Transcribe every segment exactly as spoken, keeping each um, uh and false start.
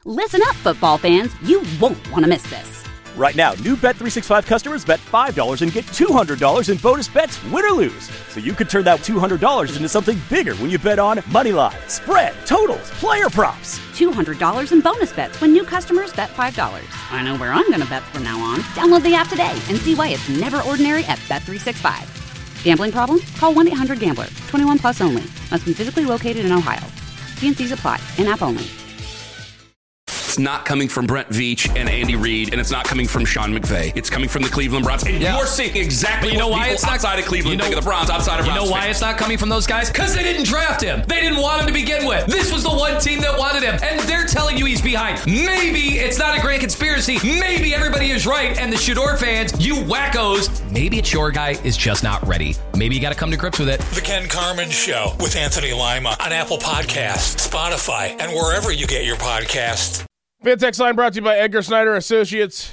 Listen up, football fans. You won't want to miss this. Right now, new Bet three sixty-five customers bet five dollars and get two hundred dollars in bonus bets, win or lose. So you could turn that two hundred dollars into something bigger when you bet on money line, spread, totals, player props. two hundred dollars in bonus bets when new customers bet five dollars. I know where I'm going to bet from now on. Download the app today and see why it's never ordinary at Bet three sixty-five. Gambling problem? Call one eight hundred gambler. twenty-one plus only. Must be physically located in Ohio. T and C's apply. In-app only. It's not coming from Brent Veach and Andy Reid, and it's not coming from Sean McVay. It's coming from the Cleveland Browns. And yeah. you're seeing exactly you know what why people it's not, outside of Cleveland you know, think of the Browns, outside of Browns. You know why fans. It's not coming from those guys? Because they didn't draft him. They didn't want him to begin with. This was the one team that wanted him, and they're telling you he's behind. Maybe it's not a great conspiracy. Maybe everybody is right, and the Shador fans, you wackos, maybe it's your guy is just not ready. Maybe you got to come to grips with it. The Ken Carman Show with Anthony Lima on Apple Podcasts, Spotify, and wherever you get your podcasts. Fan text line brought to you by Edgar Snyder Associates,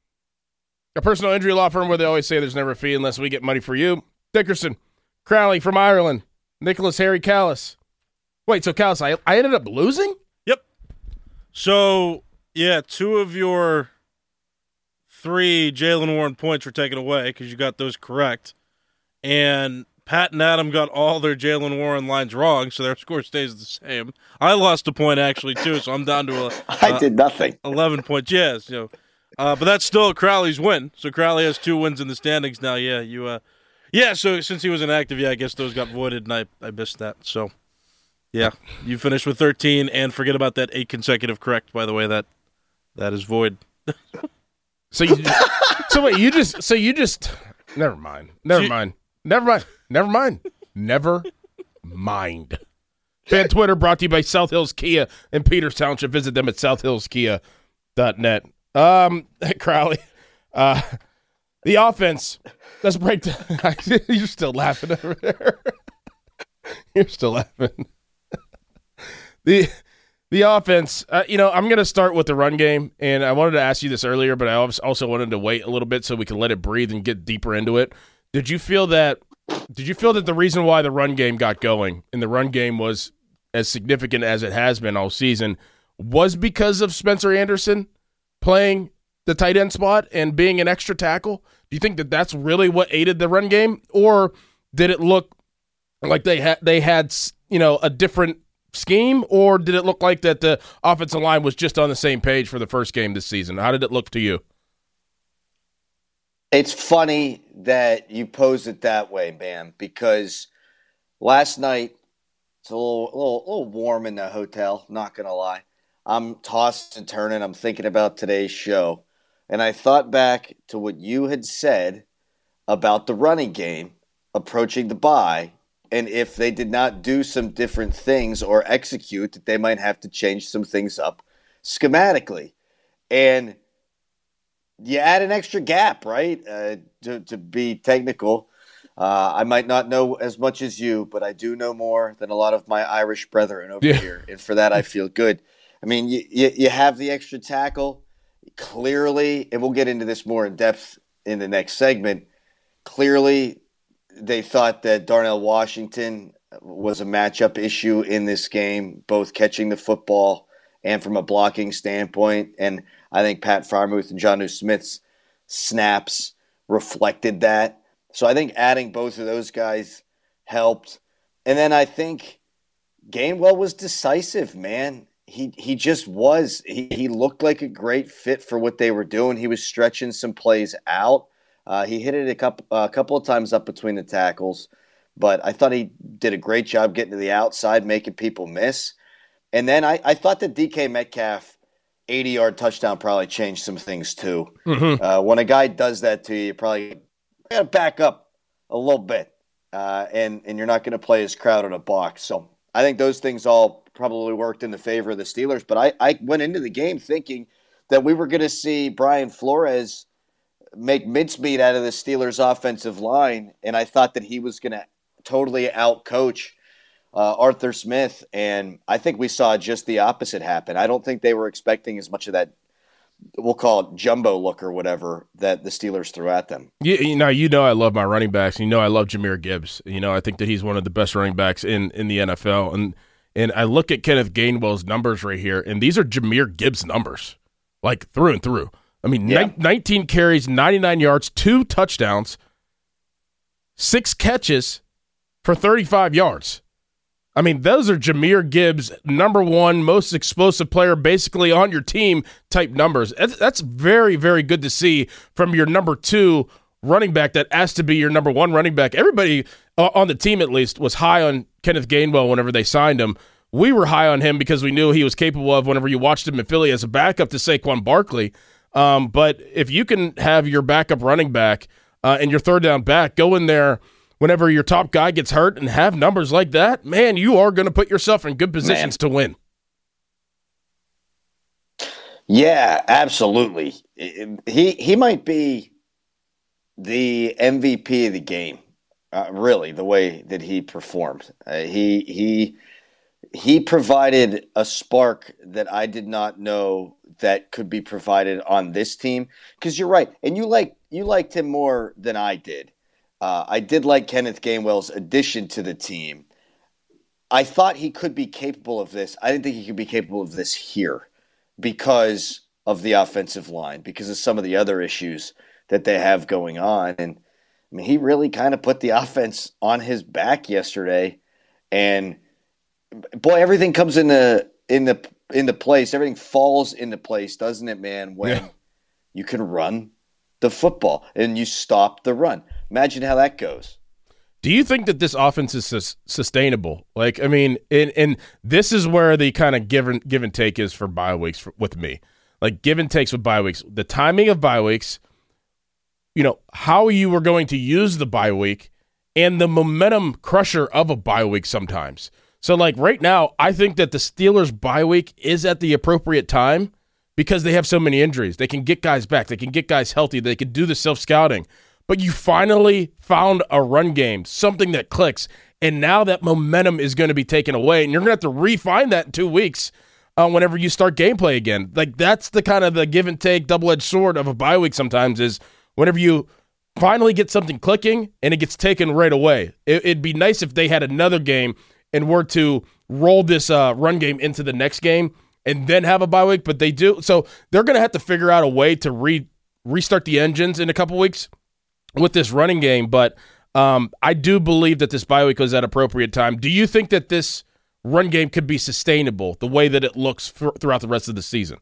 a personal injury law firm where they always say there's never a fee unless we get money for you. Dickerson, Crowley from Ireland, Nicholas Harry Callis. Wait, so Callis, I, I ended up losing? Yep. So, yeah, two of your three Jaylen Warren points were taken away because you got those correct. And Pat and Adam got all their Jaylen Warren lines wrong, so their score stays the same. I lost a point, actually, too, so I'm down to a, uh, I did nothing. eleven points. Yes, you know, uh, but that's still Crowley's win. So Crowley has two wins in the standings now. Yeah, you. Uh, yeah, so since he was inactive, yeah, I guess those got voided, and I, I missed that. So, yeah, you finished with thirteen, and forget about that eight consecutive correct, by the way. That that is void. so, you, so wait, you just, so you just, never mind. Never so mind. You, Never mind. Never mind. Never mind. Fan Twitter brought to you by South Hills Kia in Peters Township. Visit them at south hills kia dot net. Um, Crowley, uh, the offense. Let's break down. You're still laughing over there. You're still laughing. the the offense. Uh, you know, I'm going to start with the run game, and I wanted to ask you this earlier, but I also wanted to wait a little bit so we could let it breathe and get deeper into it. Did you feel that did you feel that the reason why the run game got going and the run game was as significant as it has been all season was because of Spencer Anderson playing the tight end spot and being an extra tackle? Do you think that that's really what aided the run game, or did it look like they had they had, you know, a different scheme, or did it look like that the offensive line was just on the same page for the first game this season? How did it look to you? It's funny that you pose it that way, Bam, because last night it's a little, a little, a little warm in the hotel, not going to lie. I'm tossed and turning. I'm thinking about today's show. And I thought back to what you had said about the running game approaching the bye, and if they did not do some different things or execute, that they might have to change some things up schematically. And you add an extra gap, right, uh, to, to be technical. Uh, I might not know as much as you, but I do know more than a lot of my Irish brethren over yeah. here, and for that I feel good. I mean, you, you, you have the extra tackle. Clearly, and we'll get into this more in depth in the next segment, clearly they thought that Darnell Washington was a matchup issue in this game, both catching the football and from a blocking standpoint. And I think Pat Freiermuth and Jonnu Smith's snaps reflected that. So I think adding both of those guys helped. And then I think Gainwell was decisive, man. He he just was. He, he looked like a great fit for what they were doing. He was stretching some plays out. Uh, he hit it a couple, a couple of times up between the tackles. But I thought he did a great job getting to the outside, making people miss. And then I, I thought that D K Metcalf eighty-yard touchdown probably changed some things too. Mm-hmm. Uh, when a guy does that to you, you probably got to back up a little bit, uh, and, and you're not going to play as crowded a box. So I think those things all probably worked in the favor of the Steelers. But I, I went into the game thinking that we were going to see Brian Flores make mincemeat out of the Steelers' offensive line, and I thought that he was going to totally outcoach uh, Arthur Smith, and I think we saw just the opposite happen. I don't think they were expecting as much of that, we'll call it jumbo look or whatever, that the Steelers threw at them. You, you know, you know I love my running backs. You know I love Jahmyr Gibbs. You know, I think that he's one of the best running backs in, in the N F L. And and I look at Kenneth Gainwell's numbers right here, and these are Jahmyr Gibbs numbers, like through and through. I mean, yeah. ni- nineteen carries, ninety-nine yards, two touchdowns, six catches for thirty-five yards. I mean, those are Jahmyr Gibbs, number one most explosive player basically on your team type numbers. That's, that's very, very good to see from your number two running back that has to be your number one running back. Everybody uh, on the team, at least, was high on Kenneth Gainwell whenever they signed him. We were high on him because we knew he was capable of whenever you watched him in Philly as a backup to Saquon Barkley. Um, but if you can have your backup running back uh, and your third down back go in there whenever your top guy gets hurt and have numbers like that, man, you are going to put yourself in good positions man. to win. Yeah, absolutely. He he might be the M V P of the game, uh, really, the way that he performed. Uh, he he he provided a spark that I did not know that could be provided on this team. Because you're right, and you like you liked him more than I did. Uh, I did like Kenneth Gainwell's addition to the team. I thought he could be capable of this. I didn't think he could be capable of this here because of the offensive line, because of some of the other issues that they have going on. And I mean, he really kind of put the offense on his back yesterday. And boy, everything comes into into into place. Everything falls into place, doesn't it, man? When yeah. you can run the football and you stop the run. Imagine how that goes. Do you think that this offense is sus- sustainable? Like, I mean, and, and this is where the kind of give and, give and take is for bye weeks for, with me. Like, give and takes with bye weeks. The timing of bye weeks, you know, how you were going to use the bye week, and the momentum crusher of a bye week sometimes. So, like, right now, I think that the Steelers' bye week is at the appropriate time because they have so many injuries. They can get guys back. They can get guys healthy. They can do the self-scouting. But you finally found a run game, something that clicks, and now that momentum is going to be taken away, and you're going to have to refine that in two weeks uh, whenever you start gameplay again. Like, that's the kind of the give and take, double-edged sword of a bye week sometimes is whenever you finally get something clicking and it gets taken right away. It, it'd be nice if they had another game and were to roll this uh, run game into the next game and then have a bye week, but they do. So they're going to have to figure out a way to re- restart the engines in a couple weeks with this running game, but um, I do believe that this bye week was at appropriate time. Do you think that this run game could be sustainable the way that it looks for, throughout the rest of the season?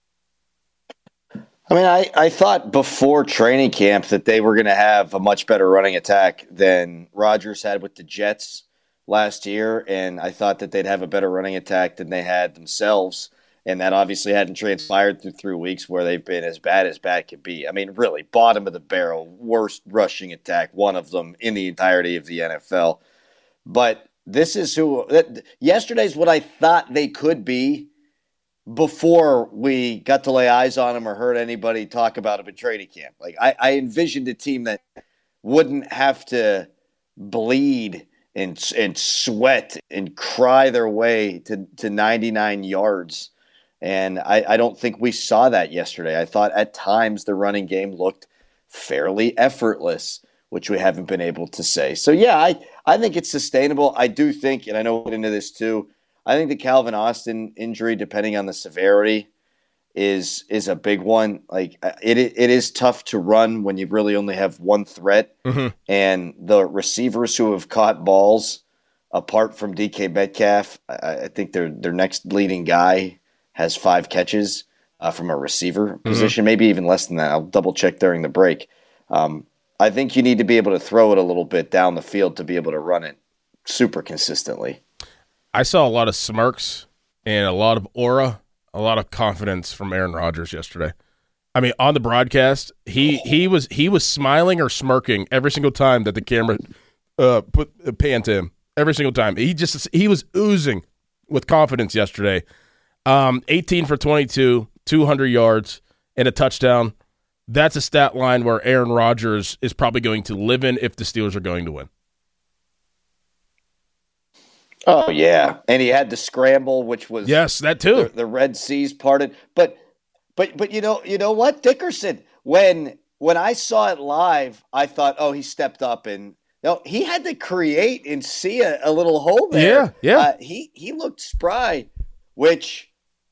I mean, I, I thought before training camp that they were going to have a much better running attack than Rodgers had with the Jets last year, and I thought that they'd have a better running attack than they had themselves. And that obviously hadn't transpired through three weeks where they've been as bad as bad could be. I mean, really, bottom of the barrel, worst rushing attack, one of them in the entirety of the N F L. But this is who – yesterday's what I thought they could be before we got to lay eyes on them or heard anybody talk about them at training camp. Like, I, I envisioned a team that wouldn't have to bleed and, and sweat and cry their way to, to ninety-nine yards. And I, I don't think we saw that yesterday. I thought at times the running game looked fairly effortless, which we haven't been able to say. So, yeah, I, I think it's sustainable. I do think, and I know we'll get into this too, I think the Calvin Austin injury, depending on the severity, is is a big one. Like it it is tough to run when you really only have one threat. Mm-hmm. And the receivers who have caught balls, apart from D K Metcalf, I, I think their their next leading guy has five catches uh, from a receiver mm-hmm. position, maybe even less than that. I'll double check during the break. Um, I think you need to be able to throw it a little bit down the field to be able to run it super consistently. I saw a lot of smirks and a lot of aura, a lot of confidence from Aaron Rodgers yesterday. I mean, on the broadcast, he he was he was smiling or smirking every single time that the camera uh, put uh, panned to him. Every single time, he just he was oozing with confidence yesterday. Um, eighteen for twenty-two, two hundred yards, and a touchdown. That's a stat line where Aaron Rodgers is probably going to live in if the Steelers are going to win. Oh, yeah. And he had the scramble, which was yes, that too. The, the Red Seas parted. But but but you know, you know what, Dickerson, when when I saw it live, I thought, oh, he stepped up and know, he had to create and see a, a little hole there. Yeah, yeah. Uh, he he looked spry, which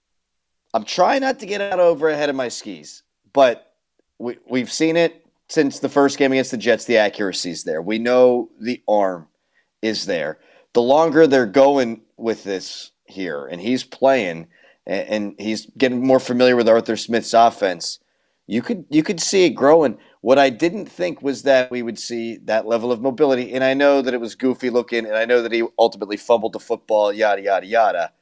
I'm trying not to get out over ahead of my skis, but we we've seen it since the first game against the Jets. The accuracy's there. We know the arm is there. The longer they're going with this here, and he's playing, and, and he's getting more familiar with Arthur Smith's offense, you could you could see it growing. What I didn't think was that we would see that level of mobility, and I know that it was goofy looking, and I know that he ultimately fumbled the football, yada, yada, yada.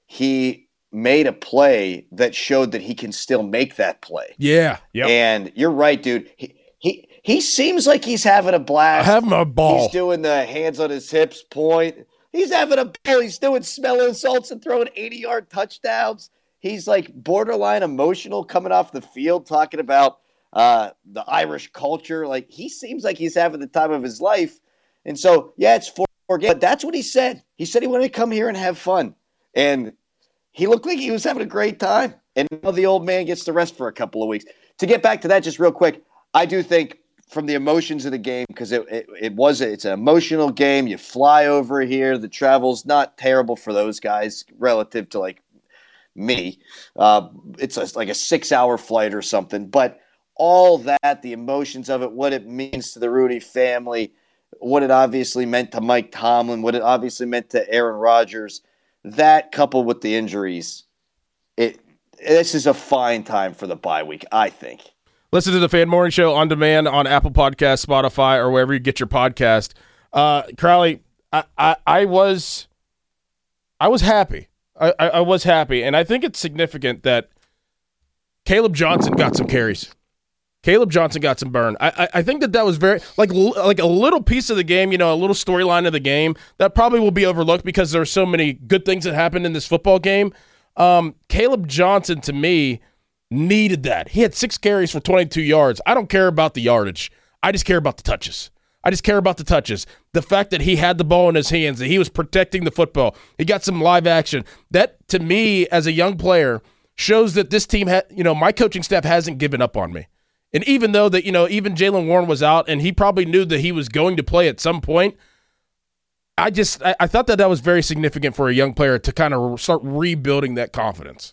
He made a play that showed that he can still make that play. Yeah. Yep. And you're right, dude. He, he, he seems like he's having a blast. Having a ball. He's doing the hands on his hips point. He's having a ball. He's doing smelling salts and throwing eighty-yard touchdowns. He's like borderline emotional coming off the field talking about uh, the Irish culture. Like, he seems like he's having the time of his life. And so, yeah, it's four, four games. But that's what he said. He said he wanted to come here and have fun. And he looked like he was having a great time. And now the old man gets to rest for a couple of weeks. To get back to that just real quick, I do think from the emotions of the game, because it, it, it was a, it's an emotional game. You fly over here. The travel's not terrible for those guys relative to, like, me. Uh, it's a, like a six-hour flight or something. But all that, the emotions of it, what it means to the Rooney family, what it obviously meant to Mike Tomlin, what it obviously meant to Aaron Rodgers, that coupled with the injuries, it this is a fine time for the bye week, I think. Listen to the Fan Morning Show on demand on Apple Podcasts, Spotify, or wherever you get your podcast. Uh, Crowley, I, I, I was I was happy. I, I, I was happy, and I think it's significant that Caleb Johnson got some carries. Caleb Johnson got some burn. I, I I think that that was very like like a little piece of the game, you know, a little storyline of the game that probably will be overlooked because there are so many good things that happened in this football game. Um, Caleb Johnson, to me, needed that. He had six carries for twenty-two yards. I don't care about the yardage. I just care about the touches. I just care about the touches. The fact that he had the ball in his hands, that he was protecting the football. He got some live action. That, to me, as a young player, shows that this team, ha- you know, my coaching staff hasn't given up on me. And even though that, you know, even Jaylen Warren was out and he probably knew that he was going to play at some point, I just I, I thought that that was very significant for a young player to kind of start rebuilding that confidence.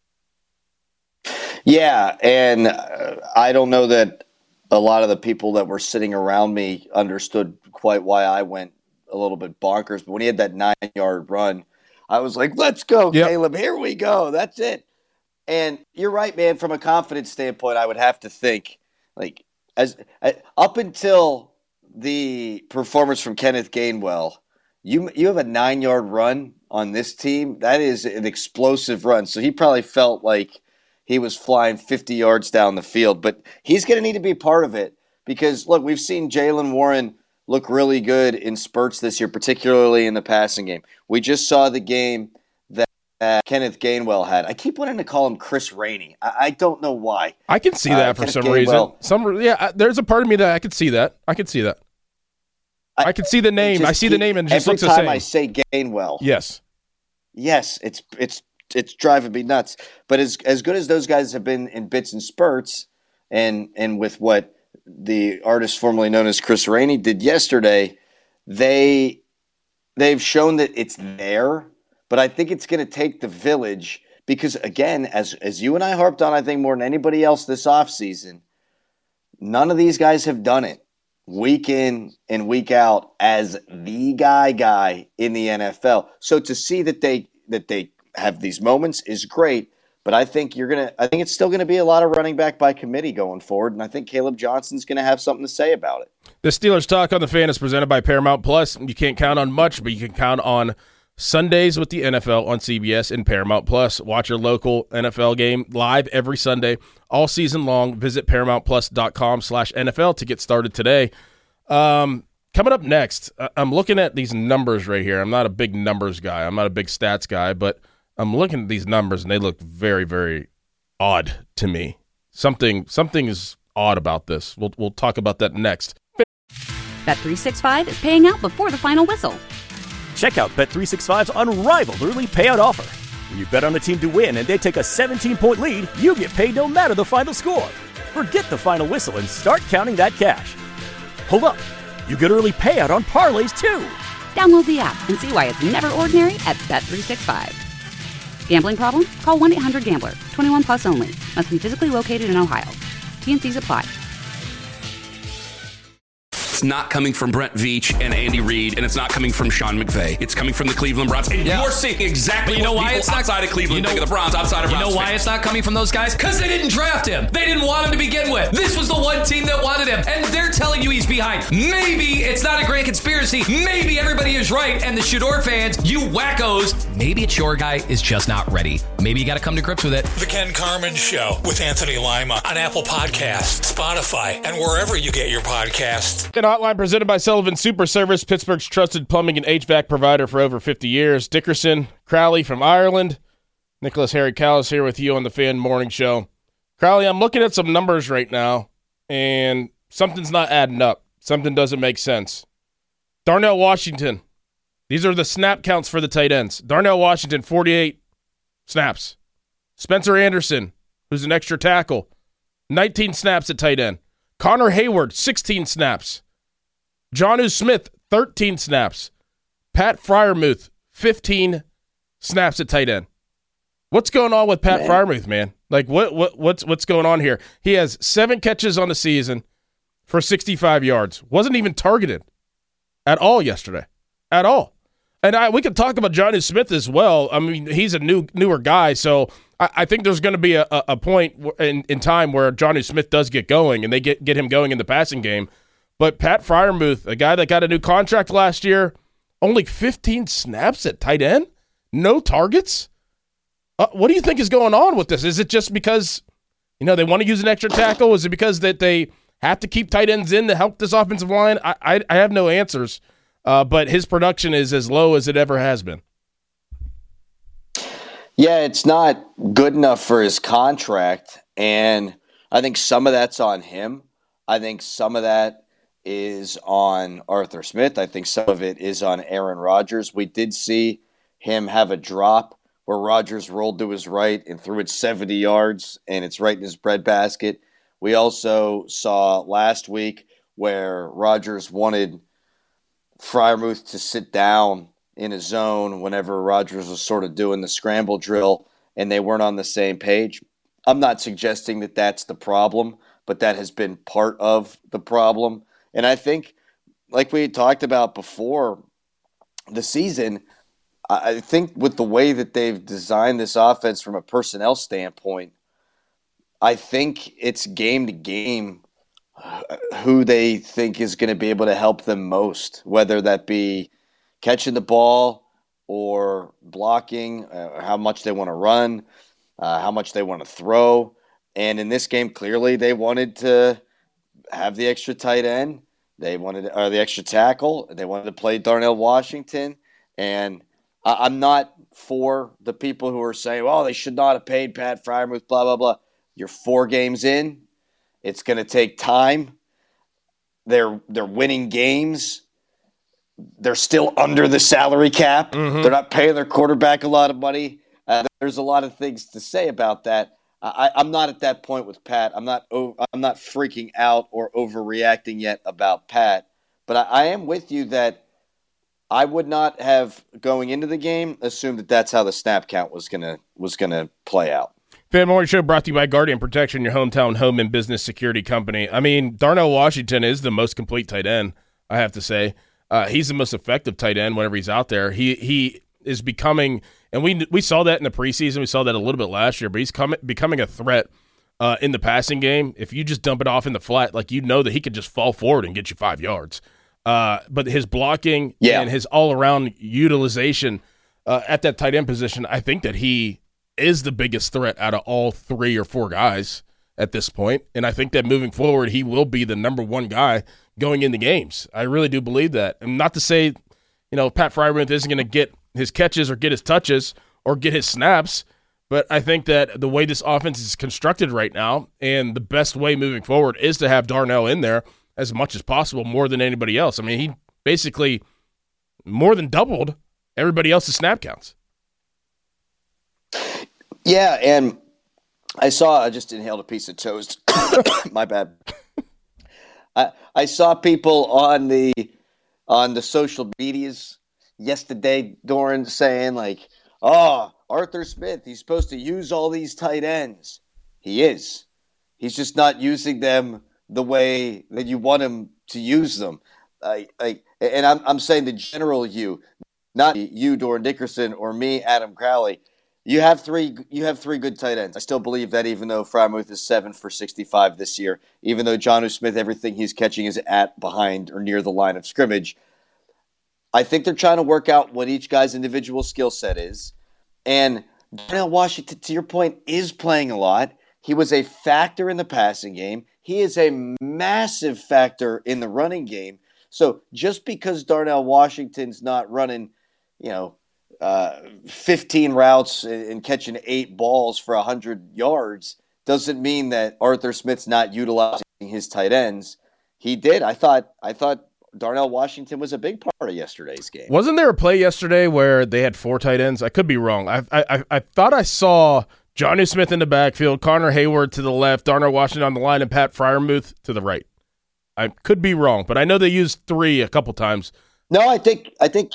Yeah, and uh, I don't know that a lot of the people that were sitting around me understood quite why I went a little bit bonkers. But when he had that nine-yard run, I was like, let's go, yep. Caleb. Here we go. That's it. And you're right, man. From a confidence standpoint, I would have to think, like, as uh, up until the performance from Kenneth Gainwell, you you have a nine-yard run on this team. That is an explosive run. So he probably felt like he was flying fifty yards down the field. But he's going to need to be part of it because, look, we've seen Jaylen Warren look really good in spurts this year, particularly in the passing game. We just saw the game that uh, Kenneth Gainwell had. I keep wanting to call him Chris Rainey. I, I don't know why. I can see that uh, for Kenneth some Gainwell. reason. Some yeah, I, there's a part of me that I could see that. I could see that. I, I could see the name. I see keep, the name and it just looks the same. Every time I say Gainwell. Yes. Yes, it's it's it's driving me nuts. But as as good as those guys have been in bits and spurts, and and with what the artist formerly known as Chris Rainey did yesterday, they they've shown that it's there. But I think it's going to take the village because, again, as as you and I harped on, I think more than anybody else this offseason, none of these guys have done it week in and week out as the guy guy in the N F L. So to see that they that they have these moments is great, but I think you're gonna I think it's still gonna be a lot of running back by committee going forward, and I think Caleb Johnson's gonna have something to say about it. The Steelers Talk on the Fan is presented by Paramount Plus. You can't count on much, but you can count on Sundays with the N F L on C B S and Paramount Plus. Watch your local N F L game live every Sunday, all season long. Visit ParamountPlus.com slash NFL to get started today. Um, coming up next, I'm looking at these numbers right here. I'm not a big numbers guy. I'm not a big stats guy, but I'm looking at these numbers, and they look very, very odd to me. Something something is odd about this. We'll we'll talk about that next. Bet three sixty-five is paying out before the final whistle. Check out Bet three sixty-five's unrivaled early payout offer. When you bet on a team to win and they take a seventeen-point lead, you get paid no matter the final score. Forget the final whistle and start counting that cash. Hold up. You get early payout on parlays, too. Download the app and see why it's never ordinary at Bet three sixty-five. Gambling problem? Call one eight hundred gambler. twenty-one plus only. Must be physically located in Ohio. T N Cs apply. It's not coming from Brent Veach and Andy Reid, and it's not coming from Sean McVay. It's coming from the Cleveland Browns. And yeah. you're seeing exactly you know what why people it's not, outside of Cleveland you know, think of the Browns, outside of You Browns know why fans. it's not coming from those guys? Because they didn't draft him. They didn't want him to begin with. This was the one team that wanted him, and they're telling you he's behind. Maybe it's not a grand conspiracy. Maybe everybody is right, and the Shador fans, you wackos, maybe it's your guy is just not ready. Maybe you got to come to grips with it. The Ken Carman Show with Anthony Lima on Apple Podcasts, Spotify, and wherever you get your podcasts. An hotline presented by Sullivan Super Service, Pittsburgh's trusted plumbing and H V A C provider for over fifty years. Dickerson, Crowley from Ireland. Nicholas Harry Callis here with you on the Fan Morning Show. Crowley, I'm looking at some numbers right now, and something's not adding up. Something doesn't make sense. Darnell Washington. These are the snap counts for the tight ends. Darnell Washington, forty-eight snaps. Spencer Anderson, who's an extra tackle, nineteen snaps at tight end. Connor Hayward, sixteen snaps. Jonnu Smith, thirteen snaps. Pat Freiermuth, fifteen snaps at tight end. What's going on with Pat man. Freiermuth, man? Like, what what what's what's going on here? He has seven catches on the season for sixty-five yards. Wasn't even targeted at all yesterday, at all. And I, we could talk about Jonnu Smith as well. I mean, he's a new newer guy, so I, I think there's going to be a, a point in, in time where Jonnu Smith does get going, and they get, get him going in the passing game. But Pat Freiermuth, a guy that got a new contract last year, only fifteen snaps at tight end, no targets. Uh, what do you think is going on with this? Is it just because, you know, they want to use an extra tackle? Is it because that they have to keep tight ends in to help this offensive line? I I, I have no answers. Uh, but his production is as low as it ever has been. Yeah, it's not good enough for his contract, and I think some of that's on him. I think some of that is on Arthur Smith. I think some of it is on Aaron Rodgers. We did see him have a drop where Rodgers rolled to his right and threw it seventy yards, and it's right in his breadbasket. We also saw last week where Rodgers wanted Freiermuth to sit down in a zone whenever Rodgers was sort of doing the scramble drill, and they weren't on the same page. I'm not suggesting that that's the problem, but that has been part of the problem. And I think, like we had talked about before the season, I think with the way that they've designed this offense from a personnel standpoint, I think it's game to game who they think is going to be able to help them most, whether that be catching the ball or blocking, uh, how much they want to run, uh, how much they want to throw. And in this game, clearly they wanted to have the extra tight end. They wanted or the extra tackle. They wanted to play Darnell Washington. And I, I'm not for the people who are saying, well, they should not have paid Pat Freiermuth, blah, blah, blah. You're four games in. It's going to take time. They're they're winning games. They're still under the salary cap. Mm-hmm. They're not paying their quarterback a lot of money. Uh, there's a lot of things to say about that. I, I'm not at that point with Pat. I'm not. I'm not freaking out or overreacting yet about Pat. But I, I am with you that I would not have, going into the game, assumed that that's how the snap count was gonna was gonna play out. Fan Morning Show brought to you by Guardian Protection, your hometown home and business security company. I mean, Darnell Washington is the most complete tight end, I have to say. Uh, he's the most effective tight end whenever he's out there. He he is becoming, and we we saw that in the preseason. We saw that a little bit last year, but he's coming, becoming a threat uh, in the passing game. If you just dump it off in the flat, like you know that he could just fall forward and get you five yards. Uh, but his blocking yeah. and his all-around utilization uh, at that tight end position, I think that he is the biggest threat out of all three or four guys at this point. And I think that moving forward, he will be the number one guy going into games. I really do believe that. And not to say, you know, Pat Freiermuth isn't going to get his catches or get his touches or get his snaps, but I think that the way this offense is constructed right now and the best way moving forward is to have Darnell in there as much as possible, more than anybody else. I mean, he basically more than doubled everybody else's snap counts. Yeah, and I saw, I just inhaled a piece of toast. My bad. I, I saw people on the on the social medias yesterday, Doran, saying like, oh, Arthur Smith, he's supposed to use all these tight ends. He is. He's just not using them the way that you want him to use them. I, I, and I'm, I'm saying the general you, not you, Doran Dickerson, or me, Adam Crowley. You have three. You have three good tight ends. I still believe that, even though Freiermuth is seven for sixty-five this year, even though Jonnu Smith, everything he's catching is at, behind, or near the line of scrimmage. I think they're trying to work out what each guy's individual skill set is. And Darnell Washington, to your point, is playing a lot. He was a factor in the passing game. He is a massive factor in the running game. So just because Darnell Washington's not running, you know, uh, fifteen routes and catching eight balls for one hundred yards doesn't mean that Arthur Smith's not utilizing his tight ends. He did. I thought I thought Darnell Washington was a big part of yesterday's game. Wasn't there a play yesterday where they had four tight ends? I could be wrong. I I, I thought I saw Jonnu Smith in the backfield, Connor Hayward to the left, Darnell Washington on the line, and Pat Freiermuth to the right. I could be wrong, but I know they used three a couple times. No, I think I think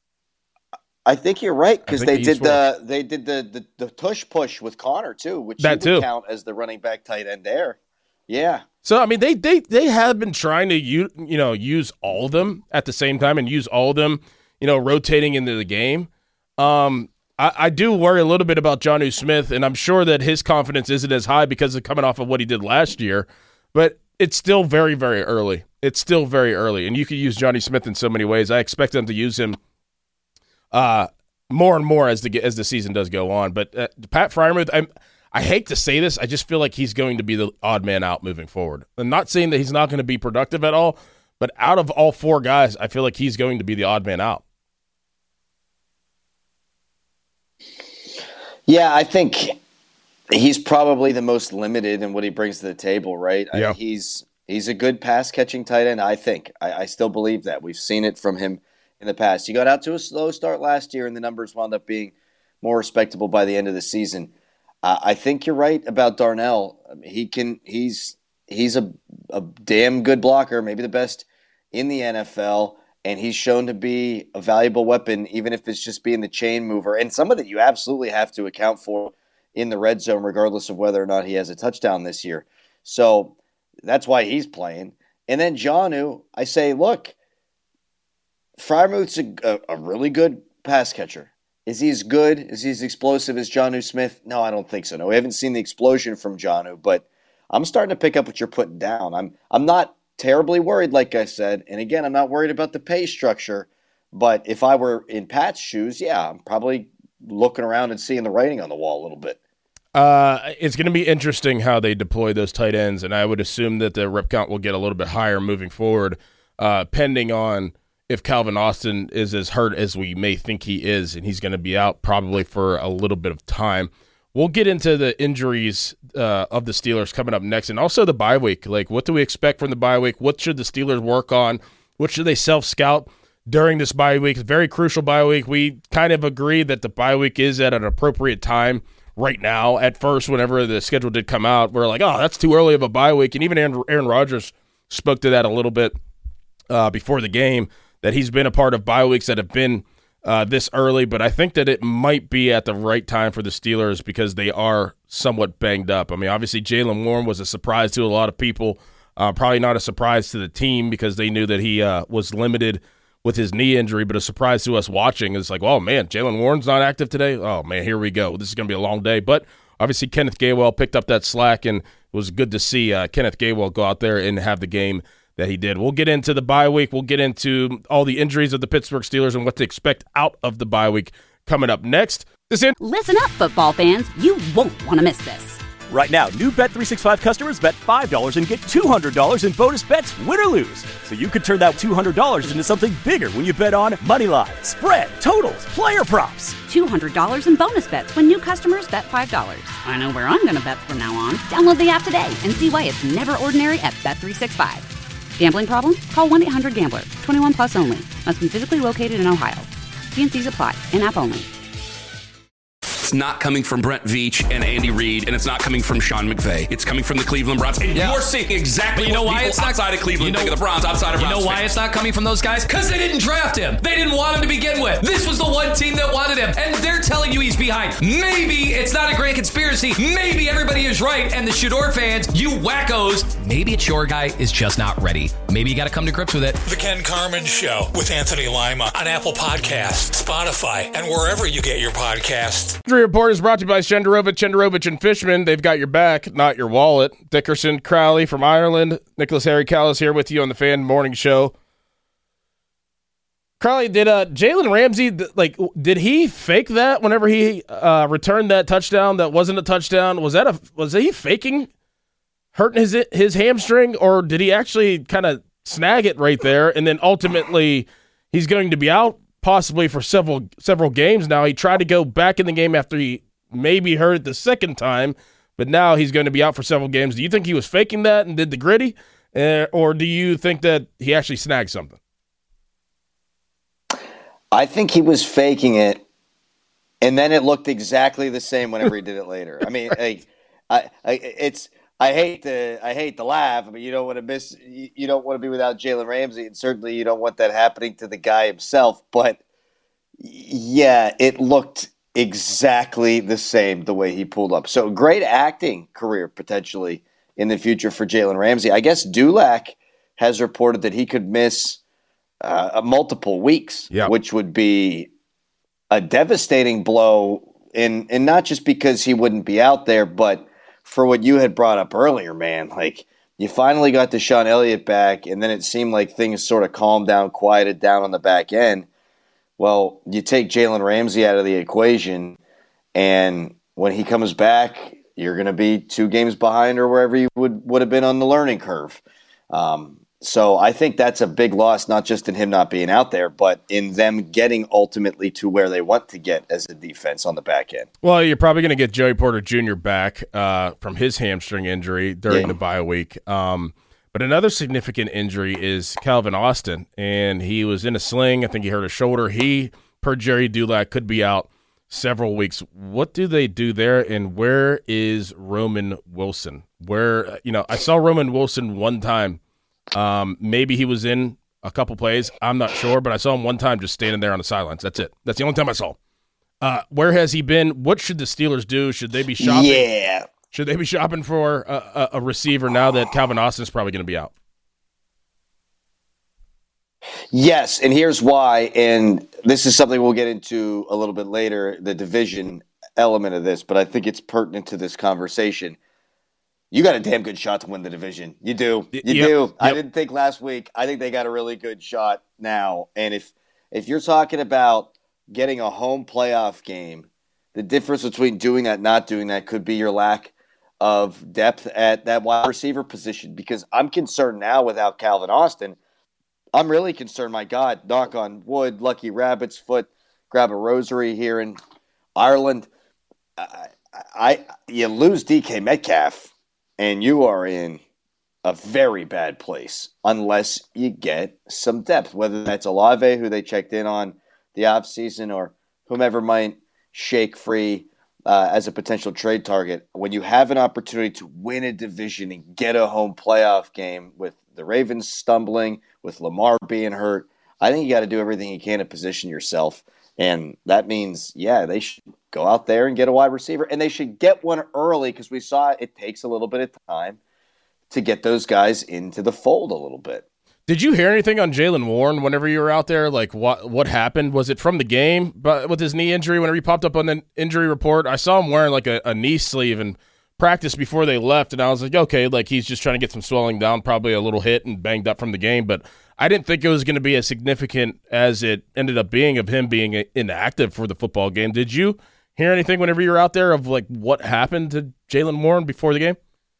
I think you're right, because they, they did the they did the, the the tush push with Connor too, which that you would too. count as the running back tight end there. Yeah. So I mean, they they they have been trying to you you know use all of them at the same time and use all of them you know rotating into the game. Um, I, I do worry a little bit about Jonnu Smith, and I'm sure that his confidence isn't as high because of coming off of what he did last year, but it's still very, very early. It's still very early, and you could use Jonnu Smith in so many ways. I expect them to use him uh, more and more as the as the season does go on. But uh, Pat Freiermuth, I'm, I hate to say this, I just feel like he's going to be the odd man out moving forward. I'm not saying that he's not going to be productive at all, but out of all four guys, I feel like he's going to be the odd man out. Yeah, I think he's probably the most limited in what he brings to the table, right? Yeah. I, he's he's a good pass-catching tight end, I think. I, I still believe that. We've seen it from him in the past. He got out to a slow start last year, and the numbers wound up being more respectable by the end of the season. Uh, I think you're right about Darnell. I mean, he can. He's he's a a damn good blocker, maybe the best in the N F L, and he's shown to be a valuable weapon, even if it's just being the chain mover, and some of that you absolutely have to account for in the red zone, regardless of whether or not he has a touchdown this year. So that's why he's playing. And then Jonnu, I say, look, Freiermuth's a, a, a really good pass catcher. Is he as good? Is he as explosive as Jonnu Smith? No, I don't think so. No, we haven't seen the explosion from Jonnu, but I'm starting to pick up what you're putting down. I'm I'm not terribly worried, like I said. And again, I'm not worried about the pay structure. But if I were in Pat's shoes, yeah, I'm probably looking around and seeing the writing on the wall a little bit. Uh, it's going to be interesting how they deploy those tight ends, and I would assume that the rep count will get a little bit higher moving forward, uh, pending on if Calvin Austin is as hurt as we may think he is, and he's going to be out probably for a little bit of time. We'll get into the injuries uh, of the Steelers coming up next, and also the bye week. Like, what do we expect from the bye week? What should the Steelers work on? What should they self-scout during this bye week? It's a very crucial bye week. We kind of agree that the bye week is at an appropriate time right now. At first, whenever the schedule did come out, we're like, oh, that's too early of a bye week. And even Aaron, Aaron Rodgers spoke to that a little bit uh, before the game, that he's been a part of bye weeks that have been uh, this early. But I think that it might be at the right time for the Steelers because they are somewhat banged up. I mean, obviously, Jaylen Warren was a surprise to a lot of people. Uh, probably not a surprise to the team because they knew that he uh, was limited with his knee injury, but a surprise to us watching is like, oh, man, Jaylen Warren's not active today? Oh, man, here we go. This is going to be a long day. But obviously Kenneth Gainwell picked up that slack, and it was good to see uh, Kenneth Gainwell go out there and have the game that he did. We'll get into the bye week. We'll get into all the injuries of the Pittsburgh Steelers and what to expect out of the bye week coming up next. This in- Listen up, football fans. You won't want to miss this. Right now, new Bet three sixty-five customers bet five dollars and get two hundred dollars in bonus bets, win or lose. So you could turn that two hundred dollars into something bigger when you bet on moneyline, spread, totals, player props. two hundred dollars in bonus bets when new customers bet five dollars. I know where I'm going to bet from now on. Download the app today and see why it's never ordinary at Bet three sixty-five. Gambling problem? Call one eight hundred gambler. twenty-one plus only. Must be physically located in Ohio. T and C's apply. In-app only. It's not coming from Brent Veach and Andy Reid, and it's not coming from Sean McVay. It's coming from the Cleveland Browns. And yeah. you're seeing exactly but you know what why people it's not, outside of Cleveland you know, think of the Browns outside of You Browns know why fans. it's not coming from those guys? Because they didn't draft him. They didn't want him to begin with. This was the one team that wanted him, and they're telling you he's behind. Maybe it's not a grand conspiracy. Maybe everybody is right, and the Shador fans, you wackos, maybe it's your guy is just not ready. Maybe you got to come to grips with it. The Ken Carman Show with Anthony Lima on Apple Podcasts, Spotify, and wherever you get your podcasts. Injury Report is brought to you by Shenderovich, Shenderovich and Fishman. They've got your back, not your wallet. Dickerson, Crowley from Ireland. Nicholas Harry Callis here with you on the Fan Morning Show. Crowley, did uh, Jalen Ramsey, like, did he fake that whenever he uh, returned that touchdown that wasn't a touchdown? Was that a was he faking hurting his his hamstring, or did he actually kind of snag it right there, and then ultimately he's going to be out possibly for several several games now? He tried to go back in the game after he maybe hurt it the second time, but now he's going to be out for several games. Do you think he was faking that and did the gritty, uh, or do you think that he actually snagged something? I think he was faking it, and then it looked exactly the same whenever he did it later. I mean, like, I, I, it's I hate to I hate to laugh, but you don't want to miss you don't want to be without Jalen Ramsey, and certainly you don't want that happening to the guy himself. But yeah, it looked exactly the same the way he pulled up. So great acting career potentially in the future for Jalen Ramsey. I guess Dulac has reported that he could miss Uh, multiple weeks, yeah. which would be a devastating blow, and and not just because he wouldn't be out there, but for what you had brought up earlier, man. Like, you finally got Deshaun Elliott back, and then it seemed like things sort of calmed down, quieted down on the back end. Well, you take Jalen Ramsey out of the equation, and when he comes back, you're going to be two games behind or wherever you would, would have been on the learning curve. Um, So I think that's a big loss, not just in him not being out there, but in them getting ultimately to where they want to get as a defense on the back end. Well, you're probably going to get Joey Porter Junior back uh, from his hamstring injury during yeah. the bye week. Um, but another significant injury is Calvin Austin, and he was in a sling. I think he hurt his shoulder. He, per Jerry Dulac, could be out several weeks. What do they do there, and where is Roman Wilson? Where, you know, I saw Roman Wilson one time. Um, maybe he was in a couple plays. I'm not sure, but I saw him one time just standing there on the sidelines. That's it. That's the only time I saw him. Uh, where has he been? What should the Steelers do? Should they be shopping? Yeah. Should they be shopping for a, a, a receiver now that Calvin Austin's probably going to be out? Yes, and here's why. And this is something we'll get into a little bit later, the division element of this, but I think it's pertinent to this conversation. You got a damn good shot to win the division. You do. You yep. do. Yep. I didn't think last week. I think they got a really good shot now. And if if you're talking about getting a home playoff game, the difference between doing that and not doing that could be your lack of depth at that wide receiver position. Because I'm concerned now without Calvin Austin. I'm really concerned, my God, knock on wood, lucky rabbit's foot, grab a rosary here in Ireland. I, I you lose D K Metcalf. And you are in a very bad place unless you get some depth, whether that's Olave, who they checked in on the offseason, or whomever might shake free uh, as a potential trade target. When you have an opportunity to win a division and get a home playoff game with the Ravens stumbling, with Lamar being hurt, I think you got to do everything you can to position yourself. And that means, yeah, they should go out there and get a wide receiver. And they should get one early because we saw it takes a little bit of time to get those guys into the fold a little bit. Did you hear anything on Jaylen Warren whenever you were out there? Like, what what happened? Was it from the game but with his knee injury? Whenever he popped up on the injury report, I saw him wearing like a, a knee sleeve and practice before they left. And I was like, okay, like he's just trying to get some swelling down, probably a little hit and banged up from the game. But I didn't think it was going to be as significant as it ended up being of him being inactive for the football game. Did you hear anything whenever you were out there of like what happened to Jaylen Warren before the game?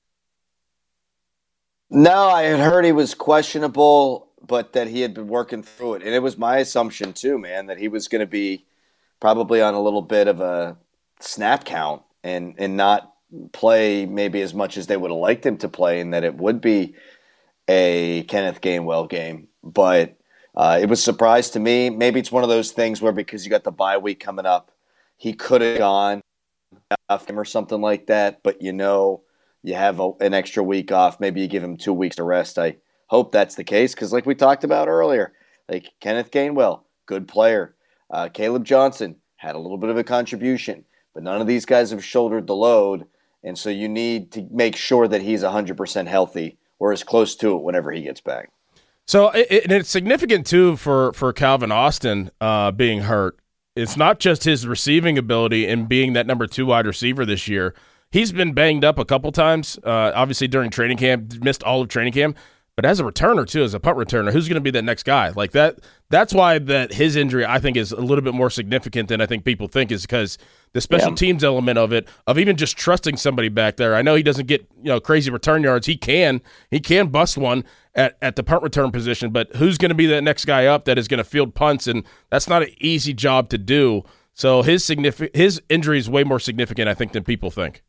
No, I had heard he was questionable, but that he had been working through it. And it was my assumption too, man, that he was going to be probably on a little bit of a snap count and, and not play maybe as much as they would have liked him to play, and that it would be a Kenneth Gainwell game. But uh, it was a surprise to me. Maybe it's one of those things where because you got the bye week coming up, he could have gone off him or something like that, but you know you have a, an extra week off. Maybe you give him two weeks to rest. I hope that's the case because like we talked about earlier, like Kenneth Gainwell, good player. Uh, Caleb Johnson had a little bit of a contribution, but none of these guys have shouldered the load, and so you need to make sure that he's one hundred percent healthy or as close to it whenever he gets back. So it, and it's significant, too, for, for Calvin Austin uh, being hurt. It's not just his receiving ability and being that number two wide receiver this year. He's been banged up a couple times, uh, obviously during training camp, missed all of training camp. But as a returner, too, as a punt returner, who's going to be that next guy? Like that. That's why that his injury, I think, is a little bit more significant than I think people think is because the special yeah. teams element of it, of even just trusting somebody back there. I know he doesn't get you know crazy return yards. He can. He can bust one at, at the punt return position. But who's going to be that next guy up that is going to field punts? And that's not an easy job to do. So his significant his injury is way more significant, I think, than people think.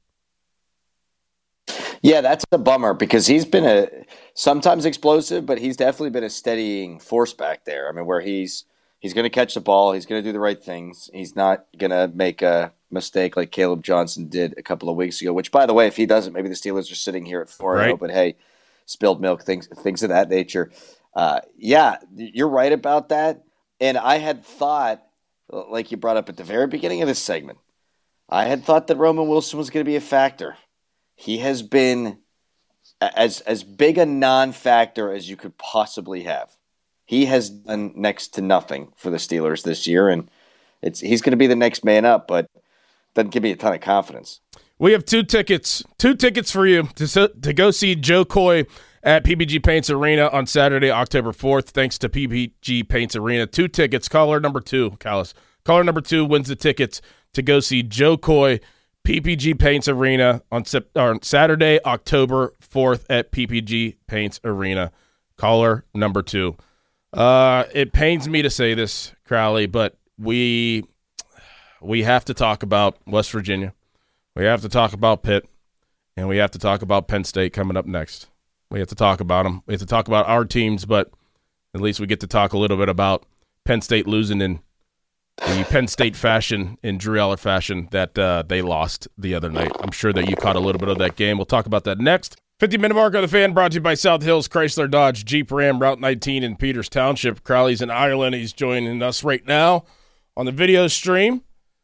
Yeah, that's a bummer because he's been a sometimes explosive, but he's definitely been a steadying force back there. I mean, where he's he's going to catch the ball, he's going to do the right things. He's not going to make a mistake like Caleb Johnson did a couple of weeks ago. Which, by the way, if he doesn't, maybe the Steelers are sitting here at four and oh. But hey, spilled milk, things things of that nature. Uh, yeah, you're right about that. And I had thought, like you brought up at the very beginning of this segment, I had thought that Roman Wilson was going to be a factor. He has been as as big a non-factor as you could possibly have. He has done next to nothing for the Steelers this year, and it's he's going to be the next man up, but doesn't give me a ton of confidence. We have two tickets, two tickets for you to to go see Joe Coy at P B G Paints Arena on Saturday, October fourth. Thanks to P B G Paints Arena, two tickets. Caller number two, Callis. Caller number two wins the tickets to go see Joe Coy. P P G Paints Arena on, on Saturday, October fourth at P P G Paints Arena. Caller number two. Uh, it pains me to say this, Crowley, but we we have to talk about West Virginia. We have to talk about Pitt, and we have to talk about Penn State coming up next. We have to talk about them. We have to talk about our teams, but at least we get to talk a little bit about Penn State losing in the Penn State fashion, in Drew Aller fashion, that uh, they lost the other night. I'm sure that you caught a little bit of that game. We'll talk about that next. fifty-minute mark of the Fan brought to you by South Hills Chrysler Dodge Jeep Ram Route nineteen in Peters Township. Crowley's in Ireland. He's joining us right now on the video stream.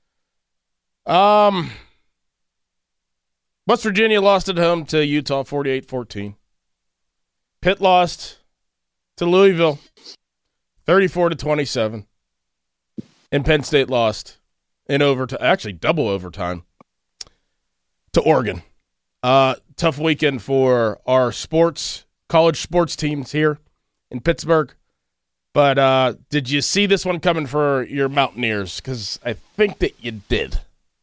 Um, West Virginia lost at home to Utah forty-eight fourteen. Pitt lost to Louisville thirty-four to twenty-seven. And Penn State lost in overtime, actually double overtime, to Oregon. Uh, tough weekend for our sports, college sports teams here in Pittsburgh. But uh, did you see this one coming for your Mountaineers? Because I think that you did.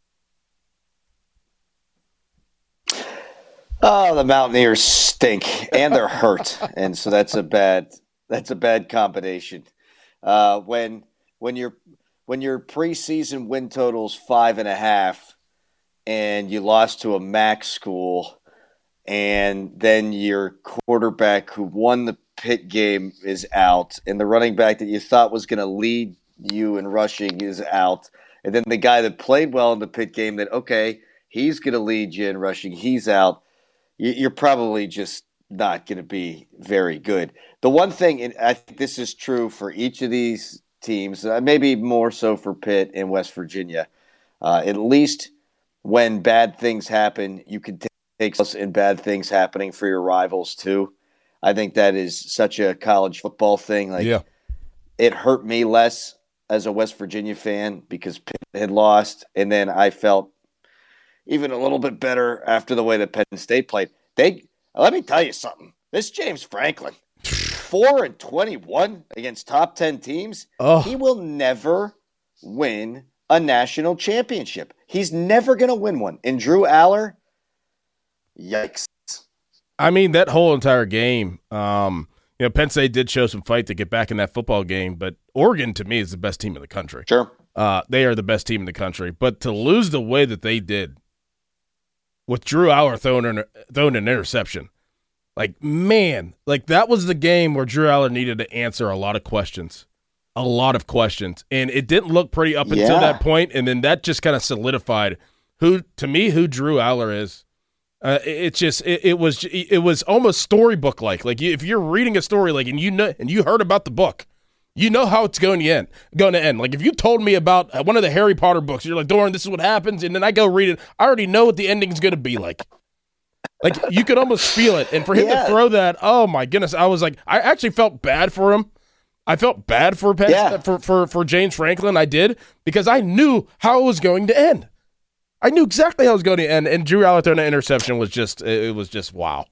Oh, the Mountaineers stink, and they're hurt, and so that's a bad that's a bad combination. Uh, when when you're When your preseason win total's five and a half and you lost to a MAC school and then your quarterback who won the Pitt game is out and the running back that you thought was going to lead you in rushing is out and then the guy that played well in the Pitt game that, okay, he's going to lead you in rushing, he's out, you're probably just not going to be very good. The one thing, and I think this is true for each of these teams, uh, maybe more so for Pitt and West Virginia. Uh, at least when bad things happen, you can take us in bad things happening for your rivals too. I think that is such a college football thing. Like, yeah. It hurt me less as a West Virginia fan because Pitt had lost, and then I felt even a little bit better after the way that Penn State played. They let me tell you something. This James Franklin. Four and twenty-one against top ten teams. Oh. He will never win a national championship. He's never going to win one. And Drew Aller, yikes! I mean, that whole entire game. Um, you know, Penn State did show some fight to get back in that football game, but Oregon to me is the best team in the country. Sure, uh, they are the best team in the country. But to lose the way that they did, with Drew Aller throwing an, throwing an interception. Like, man, like that was the game where Drew Aller needed to answer a lot of questions, a lot of questions. And it didn't look pretty up until yeah. that point, and then that just kind of solidified who to me who Drew Aller is. Uh, it's just it, it was it was almost storybook like. Like if you're reading a story like and you know and you heard about the book, you know how it's going to end. Going to end. Like if you told me about one of the Harry Potter books, you're like, Doran, this is what happens, and then I go read it. I already know what the ending is going to be like. Like you could almost feel it, and for him yeah. to throw that, oh my goodness, I was like, I actually felt bad for him. I felt bad for Penn, yeah. for, for for James Franklin. I did because I knew how it was going to end. I knew exactly how it was going to end, and Drew Aller throwing an interception was just it was just wow.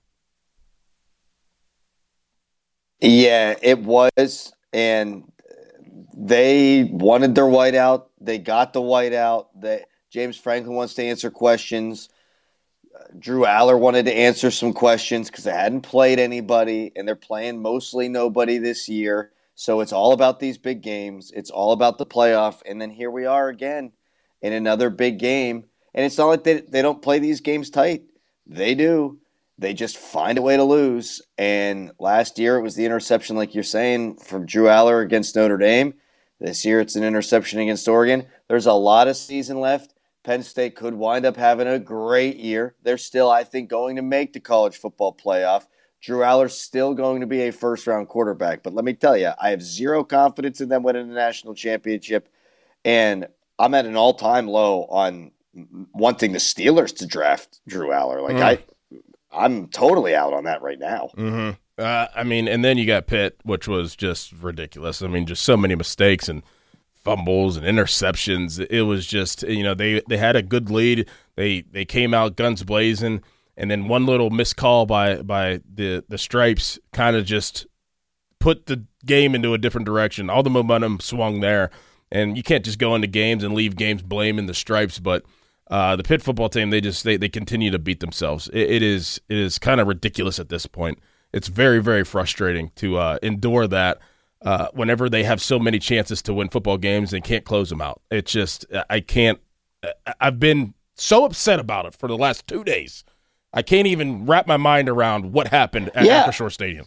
Yeah, it was, and they wanted their whiteout. They got the whiteout. That James Franklin wants to answer questions. Drew Aller wanted to answer some questions because they hadn't played anybody, and they're playing mostly nobody this year. So it's all about these big games. It's all about the playoff, and then here we are again in another big game. And it's not like they, they don't play these games tight. They do. They just find a way to lose. And last year it was the interception, like you're saying, from Drew Aller against Notre Dame. This year it's an interception against Oregon. There's a lot of season left. Penn State could wind up having a great year. They're still, I think, going to make the college football playoff. Drew Aller's still going to be a first-round quarterback. But let me tell you, I have zero confidence in them winning the national championship. And I'm at an all-time low on wanting the Steelers to draft Drew Aller. Like, mm. I, I'm totally out on that right now. Mm-hmm. Uh, I mean, and then you got Pitt, which was just ridiculous. I mean, just so many mistakes and fumbles and interceptions. It was just, you know, they, they had a good lead. They they came out guns blazing, and then one little missed call by by the, the Stripes kind of just put the game into a different direction. All the momentum swung there, and you can't just go into games and leave games blaming the Stripes, but uh, the Pitt football team, they just they, they continue to beat themselves. It, it is it is kind of ridiculous at this point. It's very, very frustrating to uh, endure that. Uh, whenever they have so many chances to win football games and can't close them out. It's just, I can't, I've been so upset about it for the last two days. I can't even wrap my mind around what happened at yeah. Acrisure Stadium.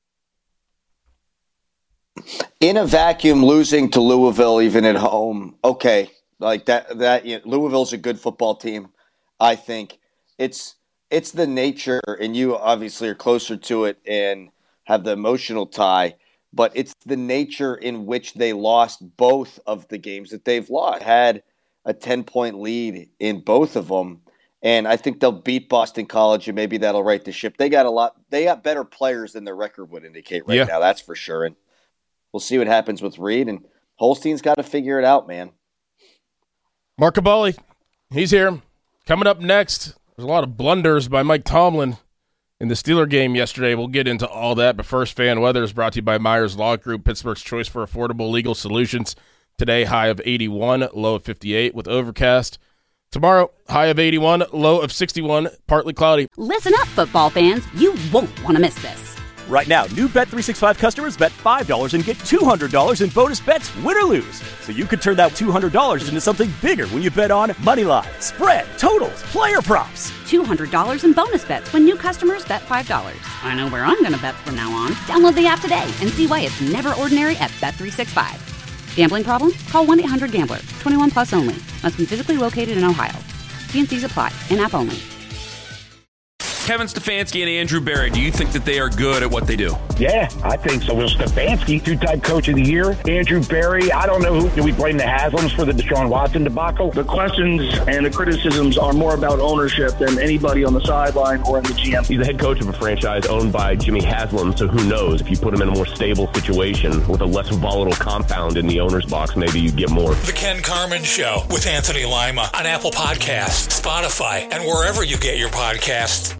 In a vacuum, losing to Louisville, even at home, okay. Like that, that you know, Louisville's a good football team, I think. It's, it's the nature, and you obviously are closer to it and have the emotional tie. But it's the nature in which they lost both of the games that they've lost. Had a ten-point lead in both of them, and I think they'll beat Boston College, and maybe that'll right the ship. They got a lot. They got better players than their record would indicate right yeah. now. That's for sure. And we'll see what happens with Reed. And Holstein's got to figure it out, man. Mark Kaboly, he's here. Coming up next, there's a lot of blunders by Mike Tomlin in the Steeler game yesterday. We'll get into all that, but first, fan weather is brought to you by Myers Law Group, Pittsburgh's choice for affordable legal solutions. Today, high of eighty-one, low of fifty-eight with overcast. Tomorrow, high of eighty-one, low of sixty-one, partly cloudy. Listen up, football fans. You won't want to miss this. Right now, new Bet three sixty-five customers bet five dollars and get two hundred dollars in bonus bets, win or lose. So you could turn that two hundred dollars into something bigger when you bet on money line, spread, totals, player props. two hundred dollars in bonus bets when new customers bet five dollars. I know where I'm going to bet from now on. Download the app today and see why it's never ordinary at Bet three sixty-five. Gambling problem? Call one eight hundred gambler. twenty-one plus only. Must be physically located in Ohio. T and C's apply. In-app only. Kevin Stefanski and Andrew Berry, do you think that they are good at what they do? Yeah, I think so. Well, Stefanski, two-time coach of the year. Andrew Berry, I don't know who. Do we blame the Haslams for the Deshaun Watson debacle? The questions and the criticisms are more about ownership than anybody on the sideline or in the G M. He's the head coach of a franchise owned by Jimmy Haslam, so who knows? If you put him in a more stable situation with a less volatile compound in the owner's box, maybe you'd get more. The Ken Carman Show with Anthony Lima on Apple Podcasts, Spotify, and wherever you get your podcasts.